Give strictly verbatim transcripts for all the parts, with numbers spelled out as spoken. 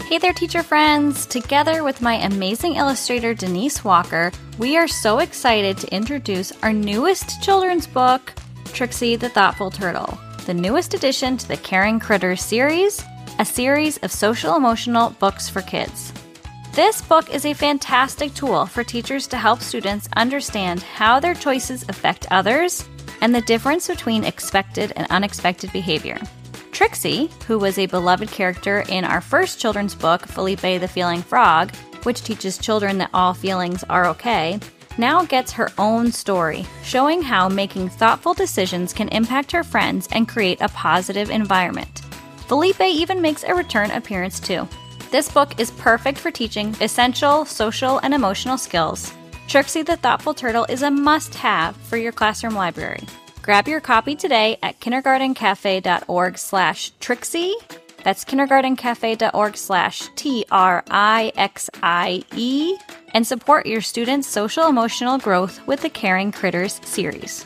Hey there, teacher friends! Together with my amazing illustrator, Denise Walker, we are so excited to introduce our newest children's book, Trixie the Thoughtful Turtle, the newest addition to the Caring Critters series, a series of social-emotional books for kids. This book is a fantastic tool for teachers to help students understand how their choices affect others and the difference between expected and unexpected behavior. Trixie, who was a beloved character in our first children's book, Felipe the Feeling Frog, which teaches children that all feelings are okay, now gets her own story, showing how making thoughtful decisions can impact her friends and create a positive environment. Felipe even makes a return appearance too. This book is perfect for teaching essential social and emotional skills. Trixie the Thoughtful Turtle is a must-have for your classroom library. Grab your copy today at kindergartencafe.org slash Trixie. That's kindergartencafe.org slash T R I X I E. And support your students' social-emotional growth with the Caring Critters series.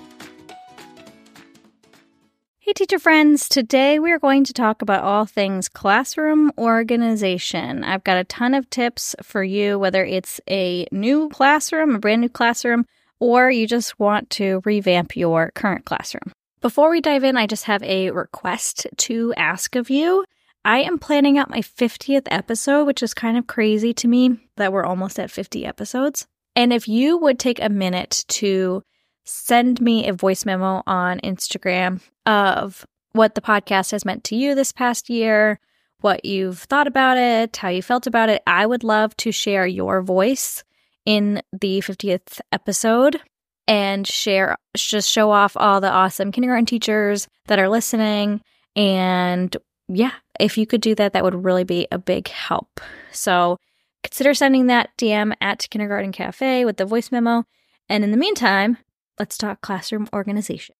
Hey teacher friends, today we are going to talk about all things classroom organization. I've got a ton of tips for you, whether it's a new classroom, a brand new classroom, or you just want to revamp your current classroom. Before we dive in, I just have a request to ask of you. I am planning out my fiftieth episode, which is kind of crazy to me that we're almost at fifty episodes. And if you would take a minute to send me a voice memo on Instagram of what the podcast has meant to you this past year, what you've thought about it, how you felt about it, I would love to share your voice in the fiftieth episode and share, just show off all the awesome kindergarten teachers that are listening. And yeah, if you could do that, that would really be a big help. So consider sending that D M at Kindergarten Cafe with the voice memo. And in the meantime, let's talk classroom organization.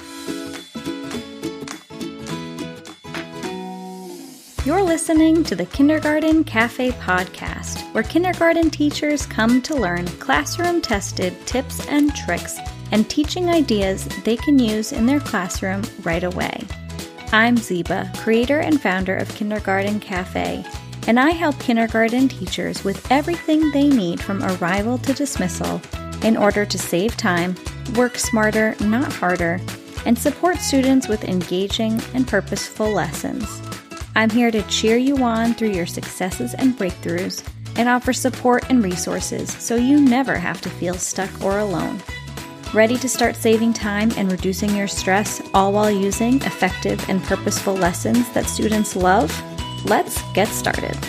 You're listening to the Kindergarten Cafe podcast, where kindergarten teachers come to learn classroom-tested tips and tricks and teaching ideas they can use in their classroom right away. I'm Ziba, creator and founder of Kindergarten Cafe, and I help kindergarten teachers with everything they need from arrival to dismissal in order to save time, work smarter, not harder, and support students with engaging and purposeful lessons. I'm here to cheer you on through your successes and breakthroughs and offer support and resources so you never have to feel stuck or alone. Ready to start saving time and reducing your stress, all while using effective and purposeful lessons that students love? Let's get started.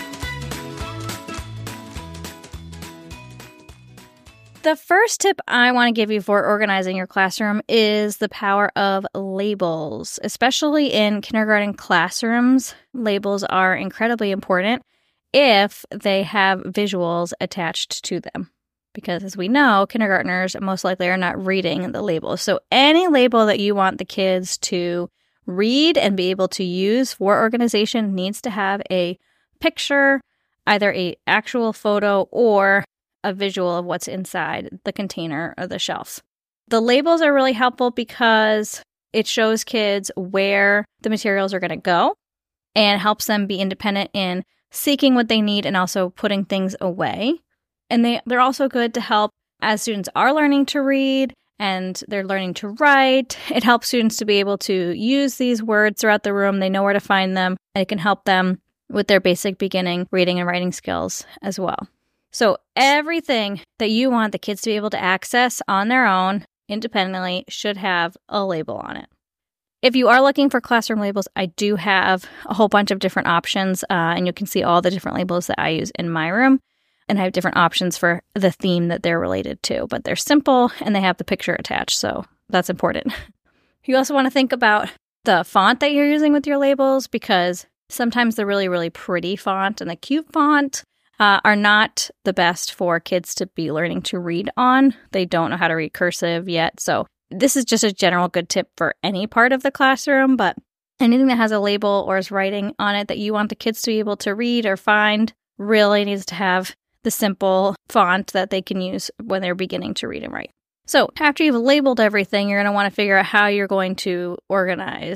The first tip I want to give you for organizing your classroom is the power of labels. Especially in kindergarten classrooms, labels are incredibly important if they have visuals attached to them. Because as we know, kindergartners most likely are not reading the labels. So any label that you want the kids to read and be able to use for organization needs to have a picture, either an actual photo or a visual of what's inside the container or the shelf. The labels are really helpful because it shows kids where the materials are going to go and helps them be independent in seeking what they need and also putting things away. And they, they're also good to help as students are learning to read and they're learning to write. It helps students to be able to use these words throughout the room. They know where to find them, and it can help them with their basic beginning reading and writing skills as well. So everything that you want the kids to be able to access on their own independently should have a label on it. If you are looking for classroom labels, I do have a whole bunch of different options, uh, and you can see all the different labels that I use in my room. And I have different options for the theme that they're related to, but they're simple and they have the picture attached, so that's important. You also want to think about the font that you're using with your labels, because sometimes the really, really pretty font and the cute font Uh, are not the best for kids to be learning to read on. They don't know how to read cursive yet. So this is just a general good tip for any part of the classroom, but anything that has a label or is writing on it that you want the kids to be able to read or find really needs to have the simple font that they can use when they're beginning to read and write. So after you've labeled everything, you're going to want to figure out how you're going to organize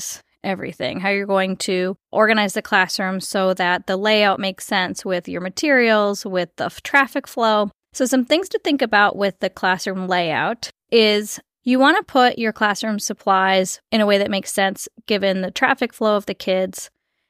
everything, how you're going to organize the classroom so that the layout makes sense with your materials, with the f- traffic flow. So some things to think about with the classroom layout is you want to put your classroom supplies in a way that makes sense given the traffic flow of the kids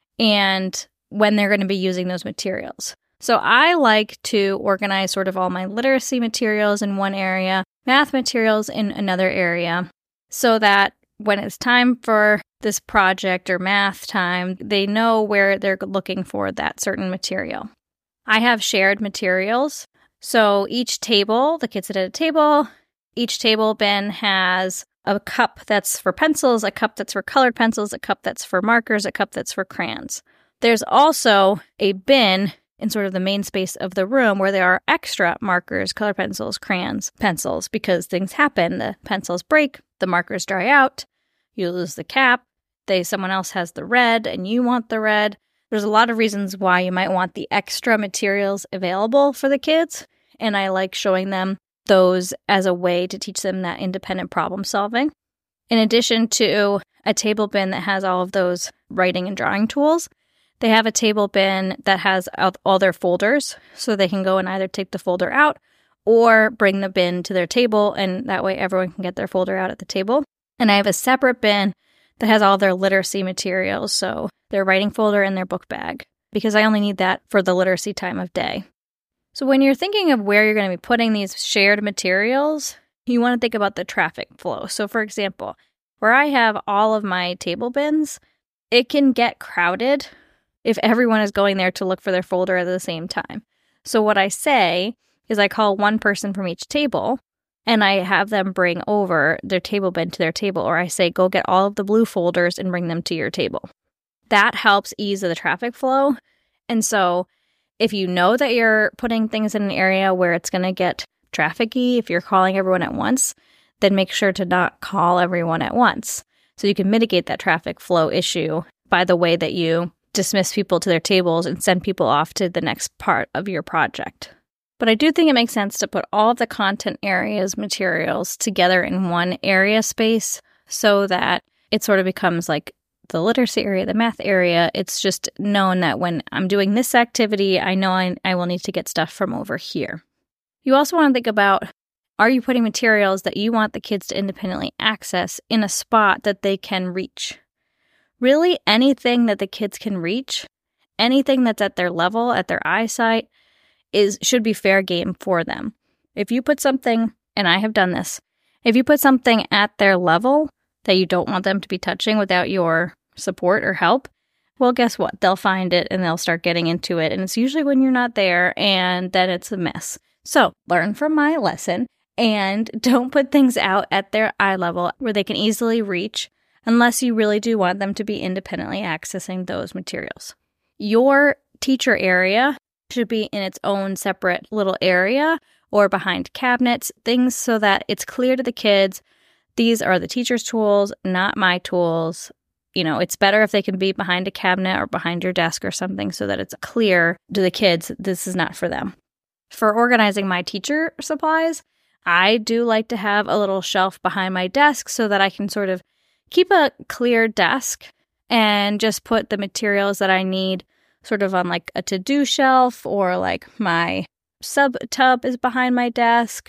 and when they're going to be using those materials. So I like to organize sort of all my literacy materials in one area, math materials in another area, so that when it's time for this project or math time, they know where they're looking for that certain material. I have shared materials. So each table, the kids sit at a table, each table bin has a cup that's for pencils, a cup that's for colored pencils, a cup that's for markers, a cup that's for crayons. There's also a bin in sort of the main space of the room where there are extra markers, color pencils, crayons, pencils, because things happen. The pencils break, the markers dry out, you lose the cap, they someone else has the red and you want the red. There's a lot of reasons why you might want the extra materials available for the kids, and I like showing them those as a way to teach them that independent problem solving. In addition to a table bin that has all of those writing and drawing tools, they have a table bin that has all their folders, so they can go and either take the folder out or bring the bin to their table, and that way everyone can get their folder out at the table. And I have a separate bin that has all their literacy materials, so their writing folder and their book bag, because I only need that for the literacy time of day. So when you're thinking of where you're going to be putting these shared materials, you want to think about the traffic flow. So for example, where I have all of my table bins, it can get crowded if everyone is going there to look for their folder at the same time. So what I say is I call one person from each table, and I have them bring over their table bin to their table, or I say, go get all of the blue folders and bring them to your table. That helps ease the traffic flow. And so if you know that you're putting things in an area where it's going to get trafficky, if you're calling everyone at once, then make sure to not call everyone at once. So you can mitigate that traffic flow issue by the way that you dismiss people to their tables and send people off to the next part of your project. But I do think it makes sense to put all of the content areas, materials together in one area space so that it sort of becomes like the literacy area, the math area. It's just known that when I'm doing this activity, I know I, I will need to get stuff from over here. You also want to think about, are you putting materials that you want the kids to independently access in a spot that they can reach? Really, anything that the kids can reach, anything that's at their level, at their eyesight, is should be fair game for them. If you put something, and I have done this, if you put something at their level that you don't want them to be touching without your support or help, well, guess what? They'll find it and they'll start getting into it. And it's usually when you're not there, and then it's a mess. So learn from my lesson and don't put things out at their eye level where they can easily reach, unless you really do want them to be independently accessing those materials. Your teacher area should be in its own separate little area or behind cabinets, things so that it's clear to the kids, these are the teacher's tools, not my tools. You know, it's better if they can be behind a cabinet or behind your desk or something so that it's clear to the kids, this is not for them. For organizing my teacher supplies, I do like to have a little shelf behind my desk so that I can sort of keep a clear desk and just put the materials that I need sort of on like a to-do shelf, or like my sub tub is behind my desk,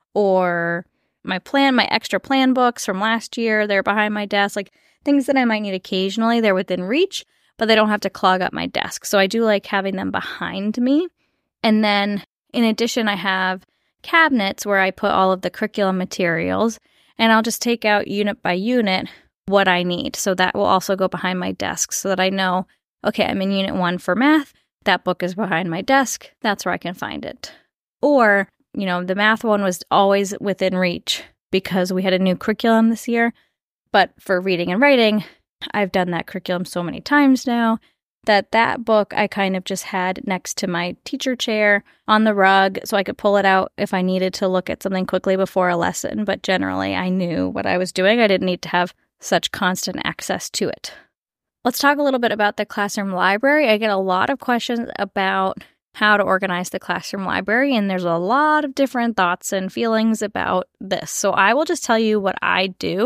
or my plan, my extra plan books from last year, they're behind my desk. Like things that I might need occasionally, they're within reach, but they don't have to clog up my desk. So I do like having them behind me. And then in addition, I have cabinets where I put all of the curriculum materials, and I'll just take out unit by unit what I need. So that will also go behind my desk so that I know, okay, I'm in unit one for math. That book is behind my desk. That's where I can find it. Or, you know, the math one was always within reach because we had a new curriculum this year. But for reading and writing, I've done that curriculum so many times now that that book I kind of just had next to my teacher chair on the rug so I could pull it out if I needed to look at something quickly before a lesson. But generally, I knew what I was doing. I didn't need to have such constant access to it. Let's talk a little bit about the classroom library. I get a lot of questions about how to organize the classroom library, and there's a lot of different thoughts and feelings about this. So I will just tell you what I do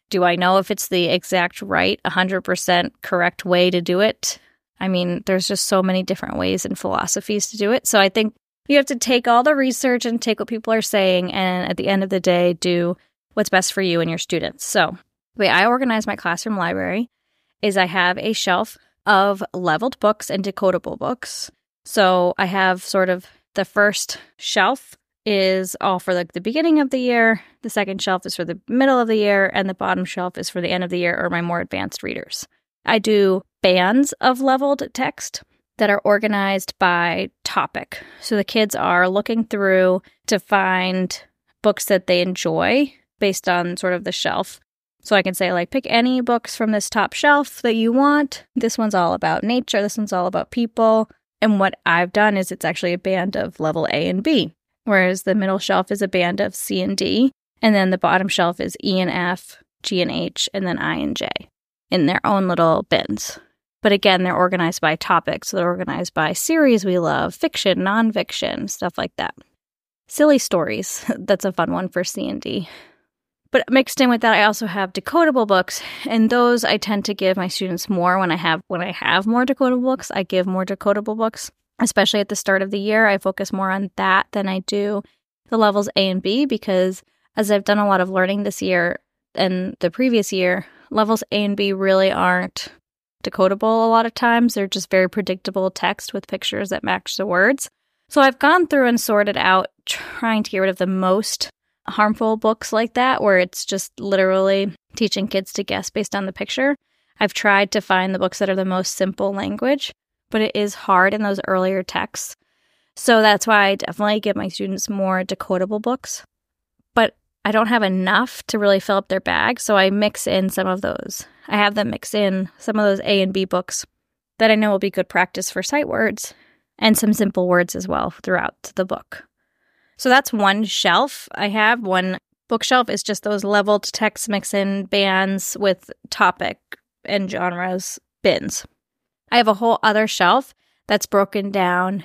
Do I know if it's the exact right, one hundred percent correct way to do it? I mean, there's just so many different ways and philosophies to do it. So I think you have to take all the research and take what people are saying, and at the end of the day, do what's best for you and your students. So the way I organize my classroom library is I have a shelf of leveled books and decodable books. So I have sort of the first shelf is all for like the beginning of the year. The second shelf is for the middle of the year, and the bottom shelf is for the end of the year or my more advanced readers. I do bands of leveled text that are organized by topic. So the kids are looking through to find books that they enjoy based on sort of the shelf. So I can say, like, pick any books from this top shelf that you want. This one's all about nature. This one's all about people. And what I've done is it's actually a band of level A and B, whereas the middle shelf is a band of C and D, and then the bottom shelf is E and F, G and H, and then I and J in their own little bins. But again, they're organized by topics. So they're organized by series we love, fiction, nonfiction, stuff like that. Silly stories, that's a fun one for C and D. But mixed in with that, I also have decodable books, and those I tend to give my students more when I have when I have more decodable books. I give more decodable books, especially at the start of the year. I focus more on that than I do the levels A and B, because as I've done a lot of learning this year and the previous year, levels A and B really aren't decodable a lot of times. They're just very predictable text with pictures that match the words. So I've gone through and sorted out trying to get rid of the most harmful books like that, where it's just literally teaching kids to guess based on the picture. I've tried to find the books that are the most simple language, but it is hard in those earlier texts. So that's why I definitely give my students more decodable books. But I don't have enough to really fill up their bag, so I mix in some of those. I have them mix in some of those A and B books that I know will be good practice for sight words, and some simple words as well throughout the book. So that's one shelf. I have one bookshelf is just those leveled text mix-in bands with topic and genres bins. I have a whole other shelf that's broken down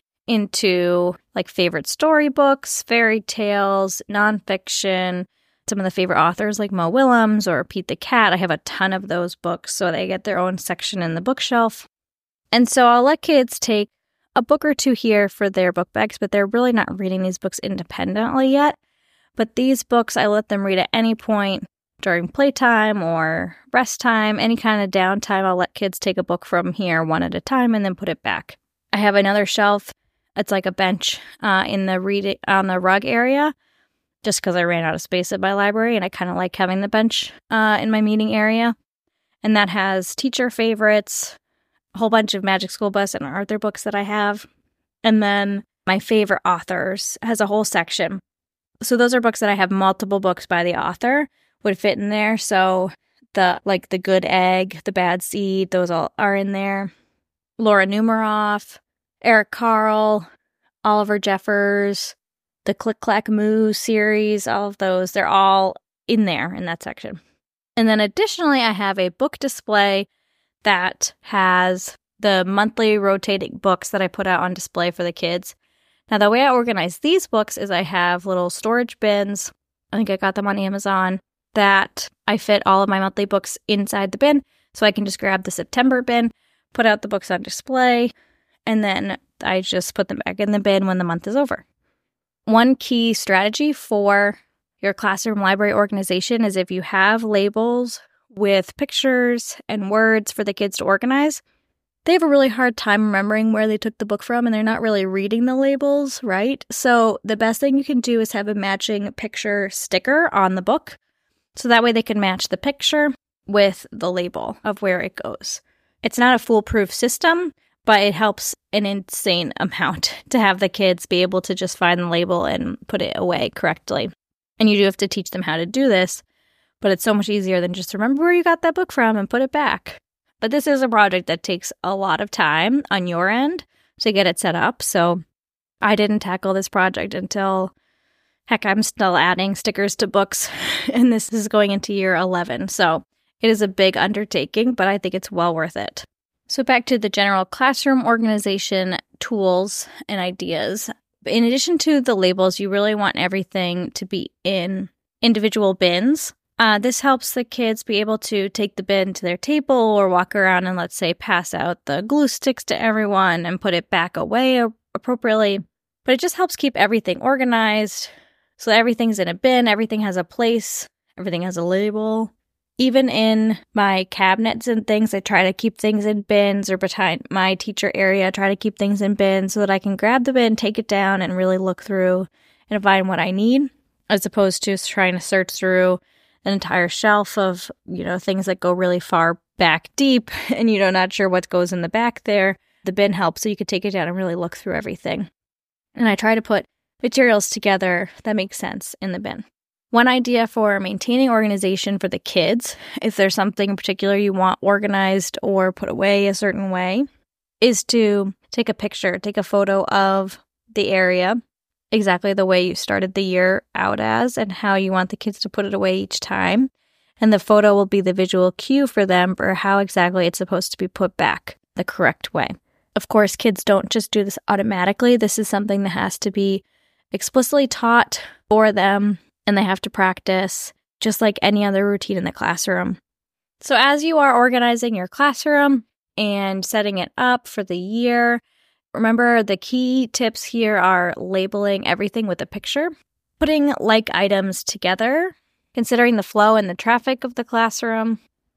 into like favorite storybooks, fairy tales, nonfiction, some of the favorite authors like Mo Willems or Pete the Cat. I have a ton of those books, so they get their own section in the bookshelf. And so I'll let kids take a book or two here for their book bags, but they're really not reading these books independently yet. But these books, I let them read at any point during playtime or rest time, any kind of downtime. I'll let kids take a book from here one at a time and then put it back. I have another shelf. It's like a bench uh, in the read on the rug area, just because I ran out of space at my library, and I kind of like having the bench uh, in my meeting area. And that has teacher favorites, a whole bunch of Magic School Bus and Arthur books that I have. And then my favorite authors has a whole section. So those are books that I have multiple books by the author would fit in there. So the like The Good Egg, The Bad Seed, those all are in there. Laura Numeroff, Eric Carle, Oliver Jeffers, the Click Clack Moo series, all of those, they're all in there in that section. And then additionally, I have a book display that has the monthly rotating books that I put out on display for the kids. Now, the way I organize these books is I have little storage bins. I think I got them on Amazon that I fit all of my monthly books inside the bin. So I can just grab the September bin, put out the books on display, and then I just put them back in the bin when the month is over. One key strategy for your classroom library organization is if you have labels with pictures and words for the kids to organize, they have a really hard time remembering where they took the book from, and they're not really reading the labels, right? So the best thing you can do is have a matching picture sticker on the book, so that way they can match the picture with the label of where it goes. It's not a foolproof system, but it helps an insane amount to have the kids be able to just find the label and put it away correctly. And you do have to teach them how to do this, but it's so much easier than just remember where you got that book from and put it back. But this is a project that takes a lot of time on your end to get it set up. So I didn't tackle this project until, heck, I'm still adding stickers to books, and this is going into year eleven. So it is a big undertaking, but I think it's well worth it. So back to the general classroom organization tools and ideas. In addition to the labels, you really want everything to be in individual bins Uh, this helps the kids be able to take the bin to their table or walk around and, let's say, pass out the glue sticks to everyone and put it back away appropriately. But it just helps keep everything organized so that everything's in a bin, everything has a place, everything has a label. Even in my cabinets and things, I try to keep things in bins, or behind my teacher area, I try to keep things in bins so that I can grab the bin, take it down, and really look through and find what I need, as opposed to trying to search through an entire shelf of, you know, things that go really far back deep and, you know, not sure what goes in the back there. The bin helps so you can take it down and really look through everything. And I try to put materials together that make sense in the bin. One idea for maintaining organization for the kids, if there's something in particular you want organized or put away a certain way, is to take a picture, take a photo of the area, exactly the way you started the year out as, and how you want the kids to put it away each time. And the photo will be the visual cue for them for how exactly it's supposed to be put back the correct way. Of course, kids don't just do this automatically. This is something that has to be explicitly taught for them, and they have to practice just like any other routine in the classroom. So as you are organizing your classroom and setting it up for the year, remember, the key tips here are labeling everything with a picture, putting like items together, considering the flow and the traffic of the classroom,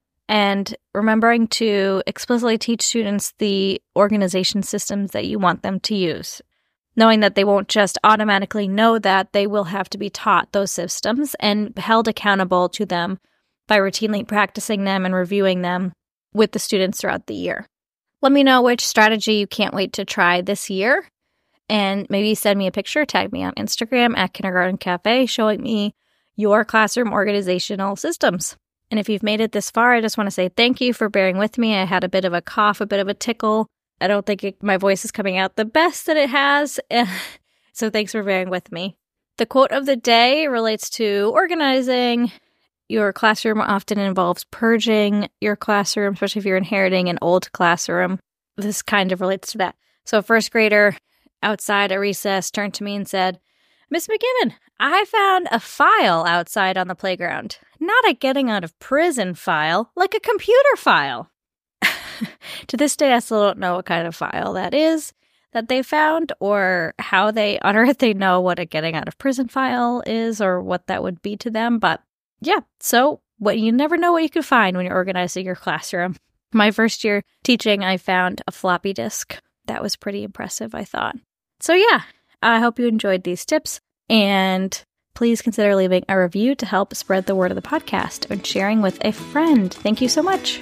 and remembering to explicitly teach students the organization systems that you want them to use, knowing that they won't just automatically know that. They will have to be taught those systems and held accountable to them by routinely practicing them and reviewing them with the students throughout the year. Let me know which strategy you can't wait to try this year, and maybe send me a picture, tag me on Instagram at Kindergarten Cafe, showing me your classroom organizational systems. And if you've made it this far, I just want to say thank you for bearing with me. I had a bit of a cough, a bit of a tickle. I don't think it, my voice is coming out the best that it has, so thanks for bearing with me. The quote of the day relates to organizing your classroom. Often involves purging your classroom, especially if you're inheriting an old classroom. This kind of relates to that. So a first grader outside at recess turned to me and said, "Miss McGibbon, I found a file outside on the playground. Not a getting out of prison file, like a computer file." To this day, I still don't know what kind of file that is that they found, or how they on earth they know what a getting out of prison file is, or what that would be to them. But yeah, so what you never know what you could find when you're organizing your classroom. My first year teaching, I found a floppy disk. That was pretty impressive, I thought. So yeah, I hope you enjoyed these tips, and please consider leaving a review to help spread the word of the podcast and sharing with a friend. Thank you so much.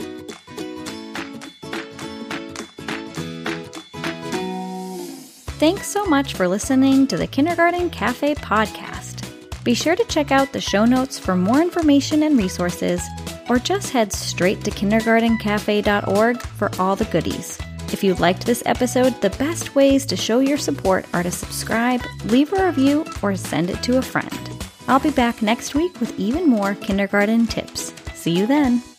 Thanks so much for listening to the Kindergarten Cafe podcast. Be sure to check out the show notes for more information and resources, or just head straight to kindergarten cafe dot org for all the goodies. If you liked this episode, the best ways to show your support are to subscribe, leave a review, or send it to a friend. I'll be back next week with even more kindergarten tips. See you then.